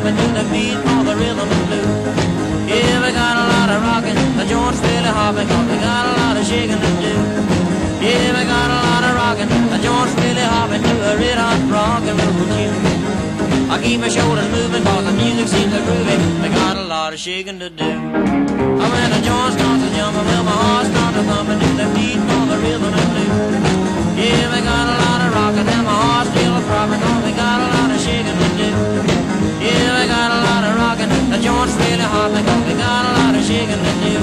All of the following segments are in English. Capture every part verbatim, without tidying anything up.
hopping to the beat of the rhythm and blues. Yeah, we got a lot of rocking, the joint's really hopping, cause we got a lot of shaking to do. Yeah, we got a lot of rocking, the joint's really hopping to a red hot rock and roll tune. I keep my shoulders moving cause the music seems so groovy, we got a lot of shaking to do. When the joint starts to jump, well my heart starts to thumping to the beat of the rhythm and blues. Yeah, we got a lot of rocking and my heart's still throbbing cause we got a lot of shaking to do. Yeah, we got a lot of rocking, the joint's really hopping cause we got a lot of shaking to do.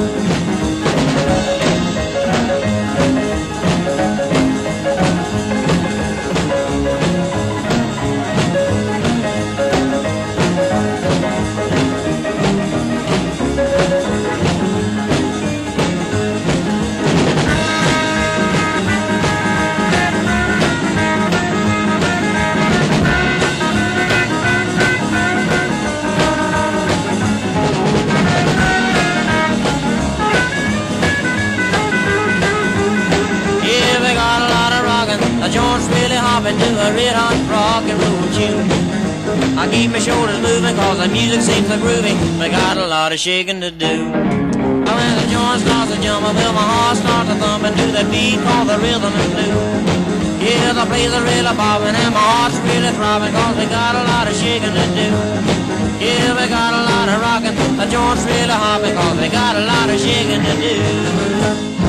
The joint's really hopping to a red hot rock and roll tune. I keep my shoulders moving cause the music seems so groovy, we got a lot of shaking to do. When the joint starts to jump, well my heart starts to thumping to the beat of the rhythm and blues. Yeah, the place is really bobbing and my heart's really throbbing cause we got a lot of shaking to do. Yeah, we got a lot of rocking, the joint's really hopping cause we got a lot of shaking to do.